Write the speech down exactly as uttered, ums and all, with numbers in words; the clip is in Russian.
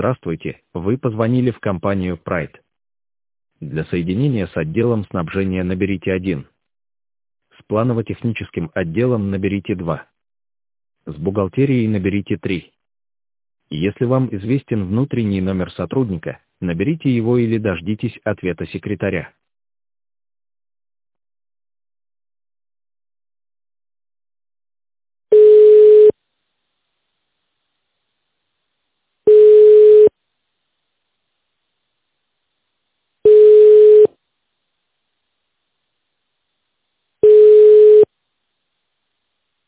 Здравствуйте, вы позвонили в компанию Pride. Для соединения с отделом снабжения наберите один. С планово-техническим отделом наберите два. С бухгалтерией наберите три. Если вам известен внутренний номер сотрудника, наберите его или дождитесь ответа секретаря.